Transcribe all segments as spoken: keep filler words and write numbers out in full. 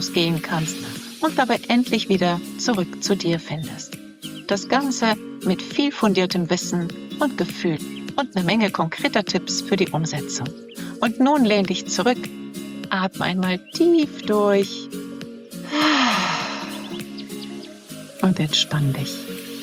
gehen kannst und dabei endlich wieder zurück zu dir findest. Das Ganze mit viel fundiertem Wissen und Gefühl und eine Menge konkreter Tipps für die Umsetzung. Und nun lehn dich zurück, atme einmal tief durch und entspann dich.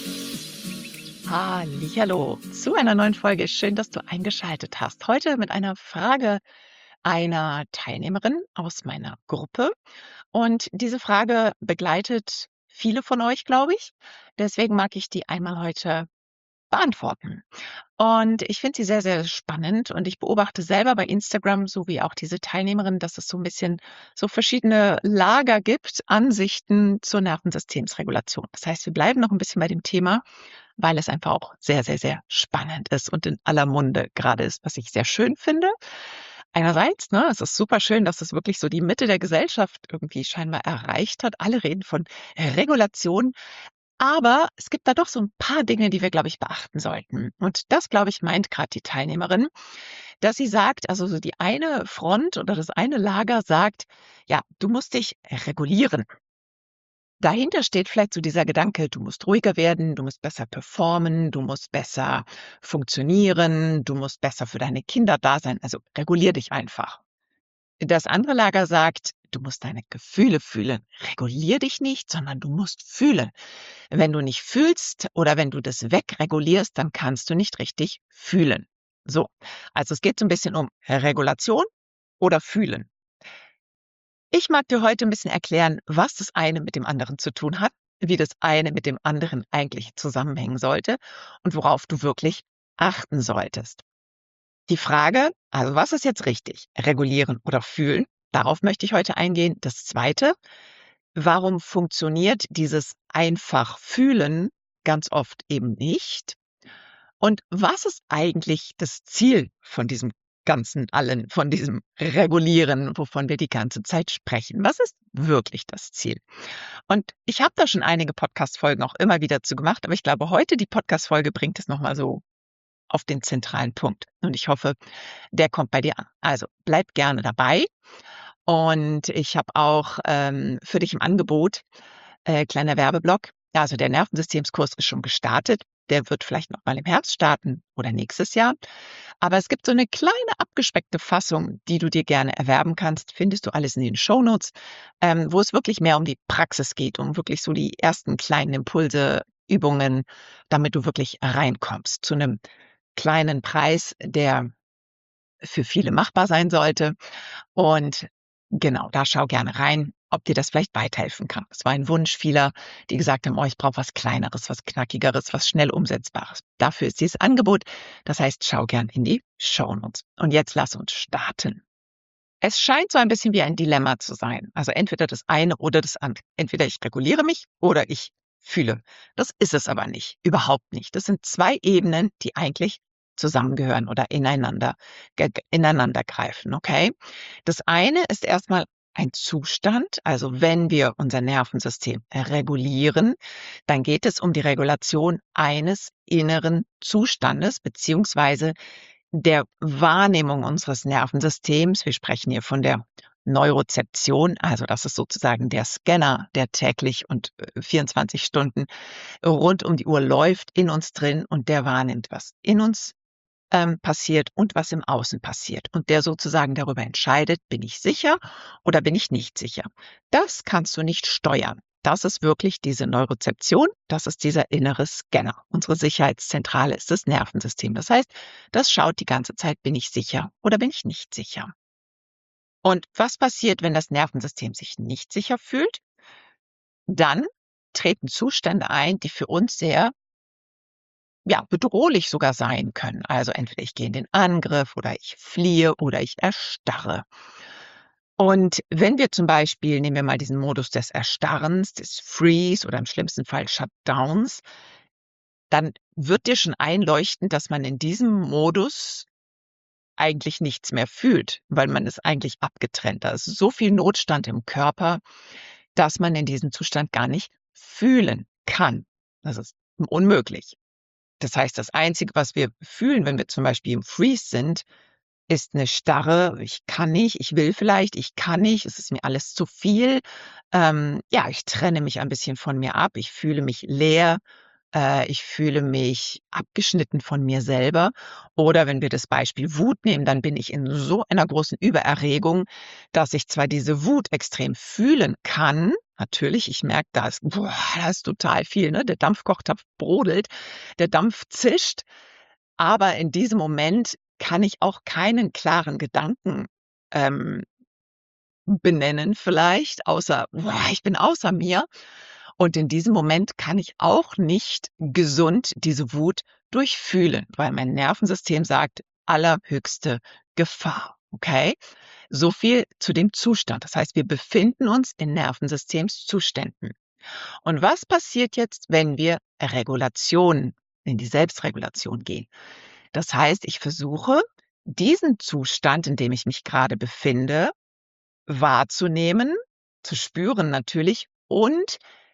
Hallihallo zu einer neuen Folge. Schön, dass du eingeschaltet hast. Heute mit einer Frage einer Teilnehmerin aus meiner Gruppe. Und diese Frage begleitet viele von euch, glaube ich. Deswegen mag ich die einmal heute beantworten. Und ich finde sie sehr, sehr spannend und ich beobachte selber bei Instagram, so wie auch diese Teilnehmerin, dass es so ein bisschen so verschiedene Lager gibt, Ansichten zur Nervensystemsregulation. Das heißt, wir bleiben noch ein bisschen bei dem Thema, weil es einfach auch sehr, sehr, sehr spannend ist und in aller Munde gerade ist, was ich sehr schön finde. Einerseits, ne, es ist super schön, dass es wirklich so die Mitte der Gesellschaft irgendwie scheinbar erreicht hat. Alle reden von Regulation, aber es gibt da doch so ein paar Dinge, die wir, glaube ich, beachten sollten. Und das, glaube ich, meint gerade die Teilnehmerin, dass sie sagt, also so die eine Front oder das eine Lager sagt, ja, du musst dich regulieren. Dahinter steht vielleicht so dieser Gedanke, du musst ruhiger werden, du musst besser performen, du musst besser funktionieren, du musst besser für deine Kinder da sein. Also regulier dich einfach. Das andere Lager sagt, du musst deine Gefühle fühlen. Regulier dich nicht, sondern du musst fühlen. Wenn du nicht fühlst oder wenn du das wegregulierst, dann kannst du nicht richtig fühlen. So, also es geht so ein bisschen um Regulation oder Fühlen. Ich mag dir heute ein bisschen erklären, was das eine mit dem anderen zu tun hat, wie das eine mit dem anderen eigentlich zusammenhängen sollte und worauf du wirklich achten solltest. Die Frage, also was ist jetzt richtig? Regulieren oder fühlen? Darauf möchte ich heute eingehen. Das Zweite, warum funktioniert dieses einfach Fühlen ganz oft eben nicht? Und was ist eigentlich das Ziel von diesem ganzen Allen, von diesem Regulieren, wovon wir die ganze Zeit sprechen? Was ist wirklich das Ziel? Und ich habe da schon einige Podcast-Folgen auch immer wieder zu gemacht, aber ich glaube, heute die Podcast-Folge bringt es nochmal so auf den zentralen Punkt. Und ich hoffe, der kommt bei dir an. Also bleib gerne dabei. Und ich habe auch ähm, für dich im Angebot, äh, kleiner Werbeblock, ja, also der Nervensystemskurs ist schon gestartet. Der wird vielleicht noch mal im Herbst starten oder nächstes Jahr. Aber es gibt so eine kleine abgespeckte Fassung, die du dir gerne erwerben kannst. Findest du alles in den Shownotes, ähm, wo es wirklich mehr um die Praxis geht, um wirklich so die ersten kleinen Impulse, Übungen, damit du wirklich reinkommst zu einem kleinen Preis, der für viele machbar sein sollte. Und genau, da schau gerne rein, ob dir das vielleicht weiterhelfen kann. Das war ein Wunsch vieler, die gesagt haben, oh, ich brauche was Kleineres, was Knackigeres, was schnell Umsetzbares. Dafür ist dieses Angebot. Das heißt, schau gern in die Shownotes. Und jetzt lass uns starten. Es scheint so ein bisschen wie ein Dilemma zu sein. Also entweder das eine oder das andere. Entweder ich reguliere mich oder ich fühle. Das ist es aber nicht. Überhaupt nicht. Das sind zwei Ebenen, die eigentlich zusammengehören oder ineinander, ge- ineinander greifen. Okay? Das eine ist erstmal ein Zustand. Also wenn wir unser Nervensystem regulieren, dann geht es um die Regulation eines inneren Zustandes beziehungsweise der Wahrnehmung unseres Nervensystems. Wir sprechen hier von der Neurozeption, also das ist sozusagen der Scanner, der täglich und äh, vierundzwanzig Stunden rund um die Uhr läuft in uns drin und der wahrnimmt, was in uns ähm, passiert und was im Außen passiert und der sozusagen darüber entscheidet, bin ich sicher oder bin ich nicht sicher. Das kannst du nicht steuern. Das ist wirklich diese Neurozeption, das ist dieser innere Scanner. Unsere Sicherheitszentrale ist das Nervensystem. Das heißt, das schaut die ganze Zeit, bin ich sicher oder bin ich nicht sicher. Und was passiert, wenn das Nervensystem sich nicht sicher fühlt? Dann treten Zustände ein, die für uns sehr ja, bedrohlich sogar sein können. Also entweder ich gehe in den Angriff oder ich fliehe oder ich erstarre. Und wenn wir zum Beispiel, nehmen wir mal diesen Modus des Erstarrens, des Freeze oder im schlimmsten Fall Shutdowns, dann wird dir schon einleuchten, dass man in diesem Modus eigentlich nichts mehr fühlt, weil man ist eigentlich abgetrennt. Da ist so viel Notstand im Körper, dass man in diesem Zustand gar nicht fühlen kann. Das ist unmöglich. Das heißt, das Einzige, was wir fühlen, wenn wir zum Beispiel im Freeze sind, ist 'ne Starre, ich kann nicht, ich will vielleicht, ich kann nicht, es ist mir alles zu viel. Ähm, ja, ich trenne mich ein bisschen von mir ab, ich fühle mich leer, äh, ich fühle mich abgeschnitten von mir selber. Oder wenn wir das Beispiel Wut nehmen, dann bin ich in so einer großen Übererregung, dass ich zwar diese Wut extrem fühlen kann. Natürlich, ich merke, da ist boah, da ist total viel, ne? Der Dampfkochtopf brodelt, der Dampf zischt, aber in diesem Moment kann ich auch keinen klaren Gedanken, ähm, benennen vielleicht, außer: „Boah, ich bin außer mir." Und in diesem Moment kann ich auch nicht gesund diese Wut durchfühlen, weil mein Nervensystem sagt: „Allerhöchste Gefahr." Okay? So viel zu dem Zustand. Das heißt, wir befinden uns in Nervensystemszuständen. Und was passiert jetzt, wenn wir Regulation in die Selbstregulation gehen? Das heißt, ich versuche, diesen Zustand, in dem ich mich gerade befinde, wahrzunehmen, zu spüren natürlich und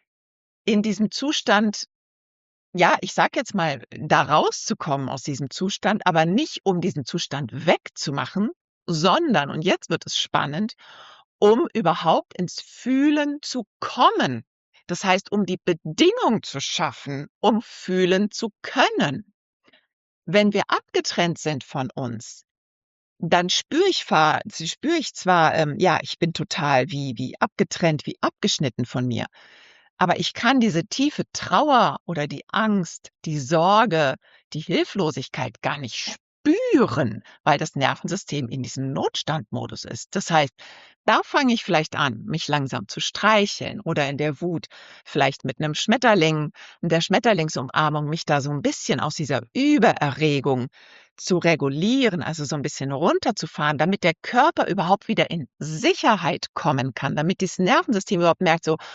in diesem Zustand, ja, ich sage jetzt mal, da rauszukommen aus diesem Zustand, aber nicht, um diesen Zustand wegzumachen, sondern, und jetzt wird es spannend, um überhaupt ins Fühlen zu kommen. Das heißt, um die Bedingung zu schaffen, um fühlen zu können. Wenn wir abgetrennt sind von uns, dann spüre ich zwar spüre ich zwar, ähm, ja, ich bin total wie wie abgetrennt, wie abgeschnitten von mir, aber ich kann diese tiefe Trauer oder die Angst, die Sorge, die Hilflosigkeit gar nicht spüren, weil das Nervensystem in diesem Notstandmodus ist. Das heißt, da fange ich vielleicht an, mich langsam zu streicheln oder in der Wut vielleicht mit 'nem Schmetterling, der Schmetterlingsumarmung, mich da so 'n bisschen aus dieser Übererregung zu regulieren, also so 'n bisschen runterzufahren, damit der Körper überhaupt wieder in Sicherheit kommen kann, damit dieses Nervensystem überhaupt merkt so: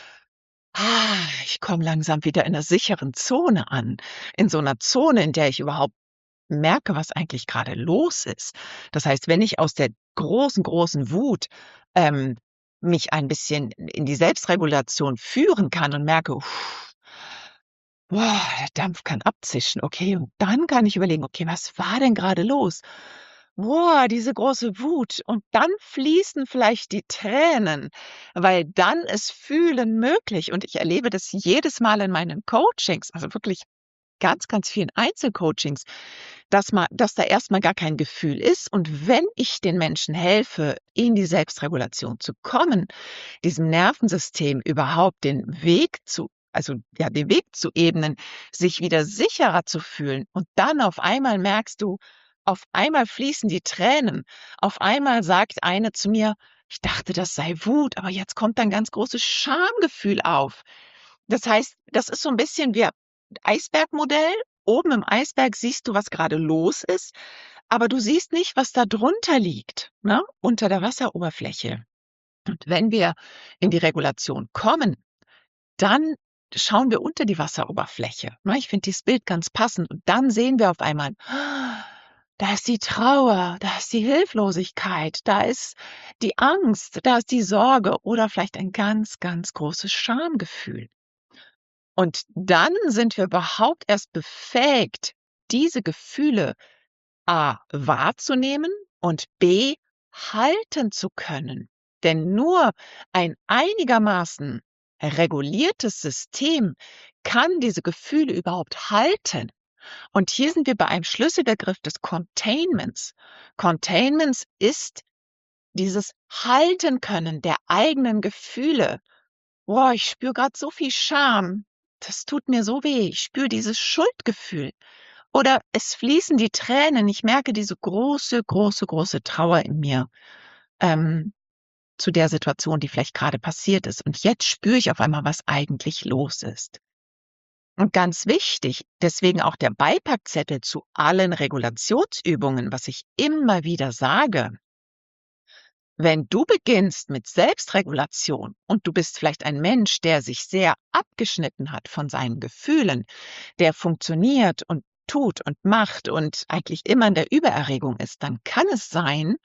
„Ah, ich komme langsam wieder in 'ner sicheren Zone an, in so 'ner Zone, in der ich überhaupt merke, was eigentlich grade los ist." Das heißt, wenn ich aus der großen, großen Wut, ähm, mich ein bisschen in die Selbstregulation führen kann und merke: „Boah, der Dampf kann abzischen." Okay, und dann kann ich überlegen: „Okay, was war denn grade los? Boah, diese große Wut." Und dann fließen vielleicht die Tränen, weil dann ist Fühlen möglich. Und ich erlebe das jedes Mal in meinen Coachings, also wirklich ganz, ganz vielen Einzelcoachings, dass ma dass da erst mal gar kein Gefühl ist. Und wenn ich den Menschen helfe, in die Selbstregulation zu kommen, diesem Nervensystem überhaupt den Weg zu also, ja, den Weg zu ebnen, sich wieder sicherer zu fühlen, und dann auf einmal merkst du, auf einmal fließen die Tränen. Auf einmal sagt eine zu mir: „Ich dachte, das sei Wut, aber jetzt kommt ein ganz großes Schamgefühl auf." Das heißt, das ist so 'n bisschen wie Eisbergmodell. Oben im Eisberg siehst du, was grade los ist, aber du siehst nicht, was da drunter liegt, ne, unter der Wasseroberfläche. Und wenn wir in die Regulation kommen, dann schauen wir unter die Wasseroberfläche, ne? Ich finde dieses Bild ganz passend. Und dann sehen wir auf einmal: Da ist die Trauer, da ist die Hilflosigkeit, da ist die Angst, da ist die Sorge oder vielleicht ein ganz, ganz großes Schamgefühl. Und dann sind wir überhaupt erst befähigt, diese Gefühle A wahrzunehmen und B halten zu können. Denn nur ein einigermaßen reguliertes System kann diese Gefühle überhaupt halten. Und hier sind wir bei einem Schlüsselbegriff des Containments. Containments ist dieses Halten können der eigenen Gefühle. Boah, ich spüre grad so viel Scham. Das tut mir so weh. Ich spüre dieses Schuldgefühl. Oder es fließen die Tränen. Ich merke diese große, große, große Trauer in mir, ähm, zu der Situation, die vielleicht grade passiert ist. Und jetzt spüre ich auf einmal, was eigentlich los ist. Und ganz wichtig, deswegen auch der Beipackzettel zu allen Regulationsübungen, was ich immer wieder sage: Wenn du beginnst mit Selbstregulation und du bist vielleicht ein Mensch, der sich sehr abgeschnitten hat von seinen Gefühlen, der funktioniert und tut und macht und eigentlich immer in der Übererregung ist, dann kann es sein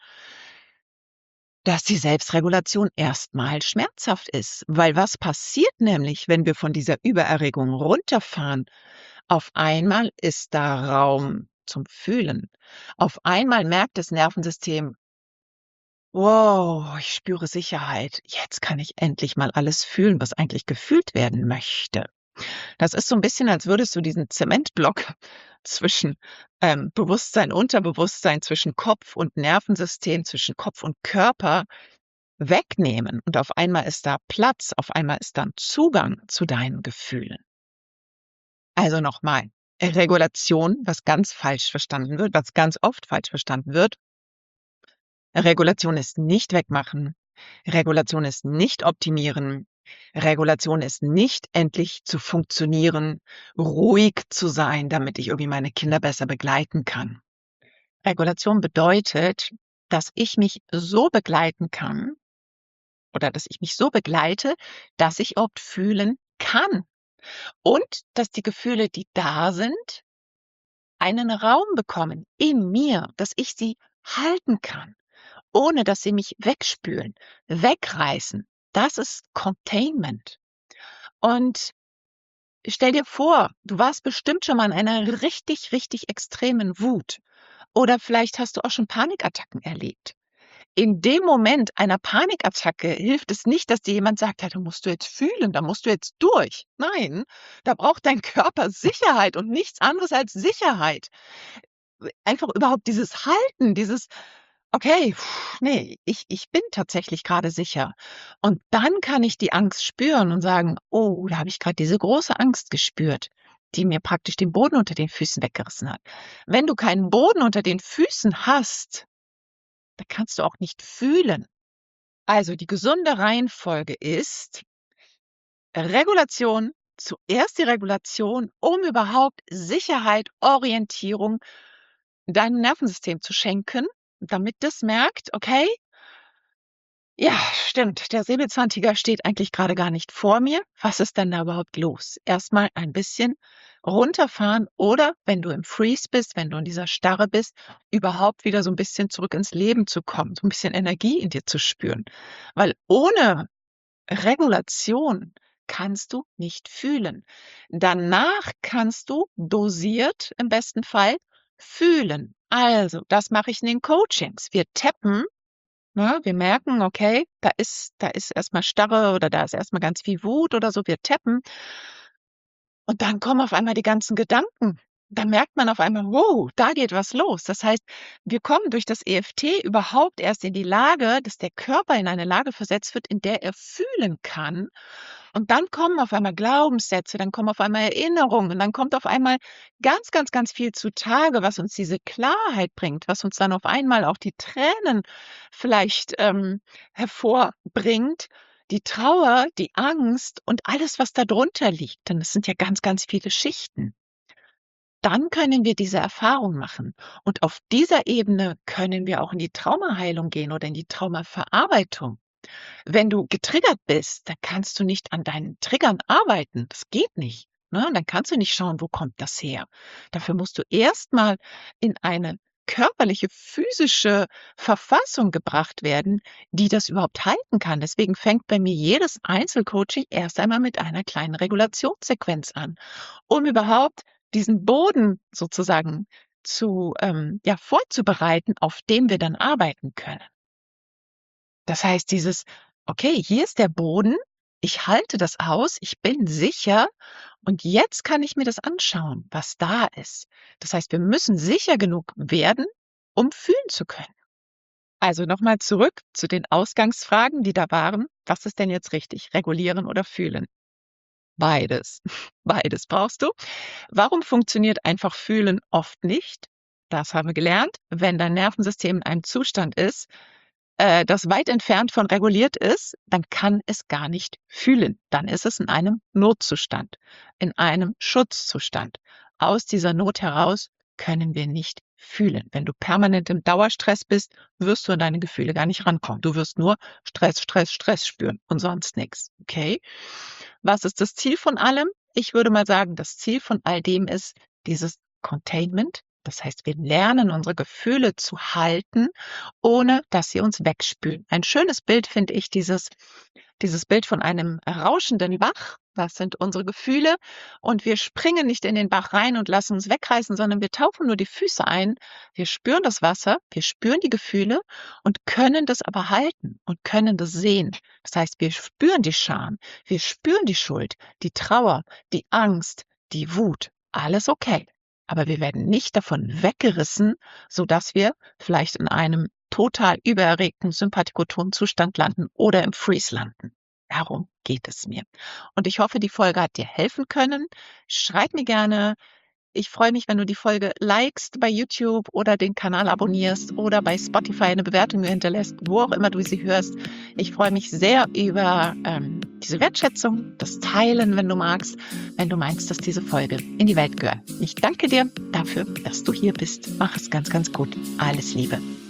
dass die Selbstregulation erst mal schmerzhaft ist. Weil was passiert nämlich, wenn wir von dieser Übererregung runterfahren? Auf einmal ist da Raum zum Fühlen. Auf einmal merkt das Nervensystem: „Wow, ich spüre Sicherheit. Jetzt kann ich endlich mal alles fühlen, was eigentlich gefühlt werden möchte.“ Das ist so 'n bisschen, als würdest du diesen Zementblock zwischen, ähm, Bewusstsein, Unterbewusstsein, zwischen Kopf und Nervensystem, zwischen Kopf und Körper wegnehmen und auf einmal ist da Platz, auf einmal ist da 'n Zugang zu deinen Gefühlen. Also noch mal, Regulation, was ganz falsch verstanden wird, was ganz oft falsch verstanden wird. Regulation ist nicht wegmachen. Regulation ist nicht optimieren. Regulation ist nicht endlich zu funktionieren, ruhig zu sein, damit ich irgendwie meine Kinder besser begleiten kann. Regulation bedeutet, dass ich mich so begleiten kann oder dass ich mich so begleite, dass ich überhaupt fühlen kann und dass die Gefühle, die da sind, einen Raum bekommen in mir, dass ich sie halten kann, ohne dass sie mich wegspülen, wegreißen. Das ist Containment. Und stell dir vor, du warst bestimmt schon mal in einer richtig, richtig extremen Wut oder vielleicht hast du auch schon Panikattacken erlebt. In dem Moment einer Panikattacke hilft es nicht, dass dir jemand sagt: „Ja, da musst du jetzt fühlen, da musst du jetzt durch.“ Nein, da braucht dein Körper Sicherheit und nichts anderes als Sicherheit. Einfach überhaupt dieses Halten, dieses: „Okay, ne, ich ich bin tatsächlich grade sicher.“ Und dann kann ich die Angst spüren und sagen: „Oh, da habe ich grad diese große Angst gespürt, die mir praktisch den Boden unter den Füßen weggerissen hat.“ Wenn du keinen Boden unter den Füßen hast, da kannst du auch nicht fühlen. Also, die gesunde Reihenfolge ist Regulation, zuerst die Regulation, um überhaupt Sicherheit, Orientierung deinem Nervensystem zu schenken, damit das merkt: „Okay“ „ja, stimmt, der Säbelzahntiger steht eigentlich grade gar nicht vor mir. Was ist denn da überhaupt los?“ Erst mal ein bisschen runterfahren oder wenn du im Freeze bist, wenn du in dieser Starre bist, überhaupt wieder so 'n bisschen zurück ins Leben zu kommen, so 'n bisschen Energie in dir zu spüren. Weil ohne Regulation kannst du nicht fühlen. Danach kannst du dosiert im besten Fall fühlen. Also, das mache ich in den Coachings. Wir tappen, ne? Wir merken, okay, da ist da ist erst mal Starre oder da ist erst mal ganz viel Wut oder so. Wir tappen und dann kommen auf einmal die ganzen Gedanken. Dann merkt man auf einmal: „Wow, da geht was los.“ Das heißt, wir kommen durch das E F T überhaupt erst in die Lage, dass der Körper in eine Lage versetzt wird, in der er fühlen kann. Und dann kommen auf einmal Glaubenssätze, dann kommen auf einmal Erinnerungen, dann kommt auf einmal ganz, ganz, ganz viel zutage, was uns diese Klarheit bringt, was uns dann auf einmal auch die Tränen vielleicht, ähm, hervorbringt, die Trauer, die Angst und alles, was da drunter liegt, denn es sind ja ganz, ganz viele Schichten. Dann können wir diese Erfahrung machen und auf dieser Ebene können wir auch in die Traumaheilung gehen oder in die Traumaverarbeitung. Wenn du getriggert bist, dann kannst du nicht an deinen Triggern arbeiten. Das geht nicht, ne? Dann kannst du nicht schauen, wo kommt das her? Dafür musst du erst mal in eine körperliche, physische Verfassung gebracht werden, die das überhaupt halten kann. Deswegen fängt bei mir jedes Einzelcoaching erst einmal mit einer kleinen Regulationssequenz an, um überhaupt diesen Boden sozusagen zu ähm, ja, vorzubereiten, auf dem wir dann arbeiten können. Das heißt, dieses: „Okay, hier ist der Boden. Ich halte das aus. Ich bin sicher und jetzt kann ich mir das anschauen, was da ist.“ Das heißt, wir müssen sicher genug werden, um fühlen zu können. Also noch mal zurück zu den Ausgangsfragen, die da waren. Was ist denn jetzt richtig, regulieren oder fühlen? Beides. Beides brauchst du. Warum funktioniert einfach fühlen oft nicht? Das haben wir gelernt. Wenn dein Nervensystem in einem Zustand ist, äh, das weit entfernt von reguliert ist, dann kann es gar nicht fühlen. Dann ist es in einem Notzustand, in einem Schutzzustand. Aus dieser Not heraus können wir nicht fühlen. Wenn du permanent im Dauerstress bist, wirst du an deine Gefühle gar nicht rankommen. Du wirst nur Stress, Stress, Stress spüren und sonst nix, okay? Was ist das Ziel von allem? Ich würde mal sagen, das Ziel von all dem ist dieses Containment. Das heißt, wir lernen, unsere Gefühle zu halten, ohne dass sie uns wegspülen. Ein schönes Bild finde ich dieses dieses Bild von einem rauschenden Bach. Das sind unsere Gefühle und wir springen nicht in den Bach rein und lassen uns wegreißen, sondern wir tauchen nur die Füße ein. Wir spüren das Wasser, wir spüren die Gefühle und können das aber halten und können das sehen. Das heißt, wir spüren die Scham, wir spüren die Schuld, die Trauer, die Angst, die Wut. Alles okay. Aber wir werden nicht davon weggerissen, sodass wir vielleicht in einem total übererregten sympathikotonen Zustand landen oder im Freeze landen. Darum geht es mir. Und ich hoffe, die Folge hat dir helfen können. Schreib mir gerne. Ich freue mich, wenn du die Folge likest bei YouTube oder den Kanal abonnierst oder bei Spotify eine Bewertung mir hinterlässt, wo auch immer du sie hörst. Ich freue mich sehr über ähm, diese Wertschätzung, das Teilen, wenn du magst, wenn du meinst, dass diese Folge in die Welt gehört. Ich danke dir dafür, dass du hier bist. Mach es ganz, ganz gut. Alles Liebe.